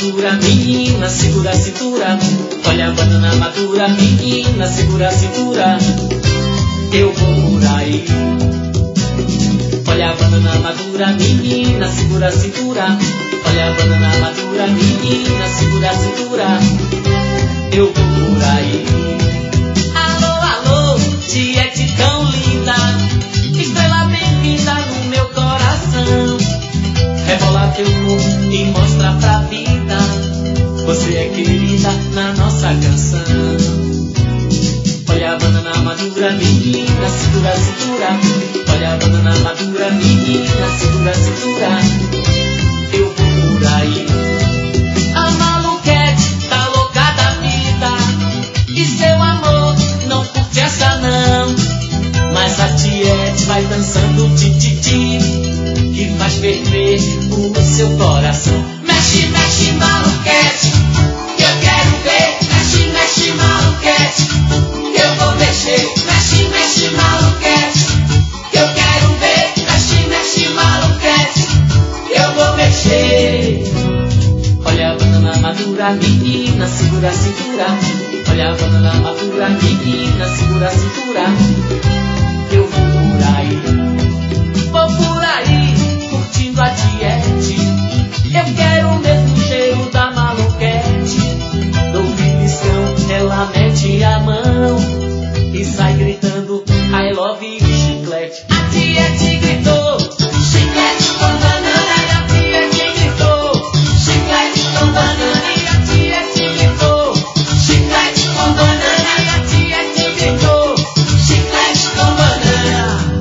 madura, menina, segura a cintura. Olha a banana madura, menina, segura a cintura. Eu vou por aí. Olha a banana madura, menina, segura a cintura. Olha a banana madura, menina, segura a cintura. Eu vou por aí. Alô, alô, tiete tão linda, estrela bem-vinda no meu coração. Rebola teu corpo e mostra pra vida, você é querida na nossa canção. Olha a banana madura, menina, segura a cintura. Olha a banana madura, menina, segura a cintura. Eu vou por aí. A maluquete tá louca da vida, e seu amor não curte essa não. Mas a tiete vai dançando ti-ti-ti, que faz ferver o seu coração. Mexe, mexe, maluquete, que eu quero ver. Mexe, mexe, maluquete, que eu vou mexer. Mexe, mexe, maluquete, que eu quero ver. Mexe, mexe, maluquete, que eu vou mexer. Olha a banana madura, menina, segura a cintura. Olha a banana madura, menina, segura a cintura. Eu vou por aí. Vou por aí, curtindo a tiete. Eu quero o mesmo cheiro da maluquete. Dou beliscão, ela mete a mão e sai gritando I love you, chiclete. A tiete gritou chiclete com banana, e a tiete gritou chiclete com banana, e a tiete gritou chiclete com banana, e a tiete gritou chiclete com banana.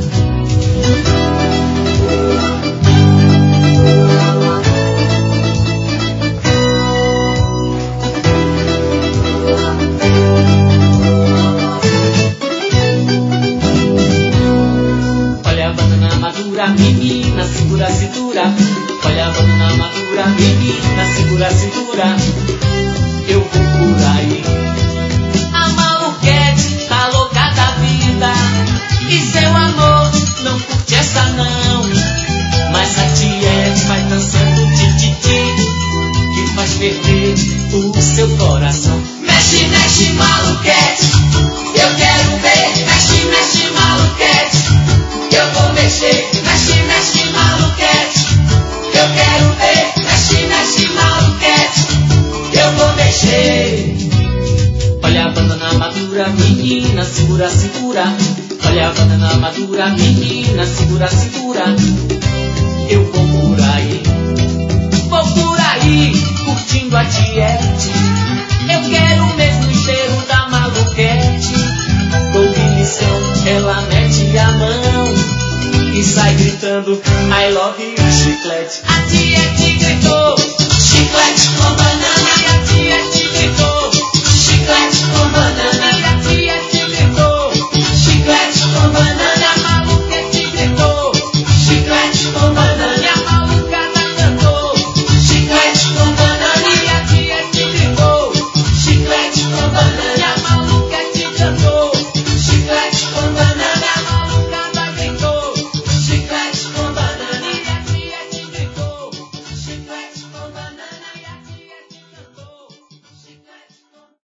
Olha a banana madura, menina, segura a cintura. Olha a banana madura, menina, segura a cintura. Eu vou por aí. A maluquete tá louca da vida, e seu amor não curte essa não. Mas a tiete vai dançando ti-ti-ti, que faz ferver o seu coração. Mexe, mexe, maluquete, eu quero ver. Mexe, mexe, maluquete, que eu vou mexer. Mexe, mexe, maluquete, eu quero ver. Mexe, mexe, maluquete, que eu vou mexer. Olha a banana madura, menina, segura a cintura. Olha a banana madura, menina, segura a cintura. Eu vou por aí. Vou por aí, curtindo a tiete. Eu quero o mesmo cheiro da maluquete. Dou beliscão, ela mete a mão e sai gritando I love you.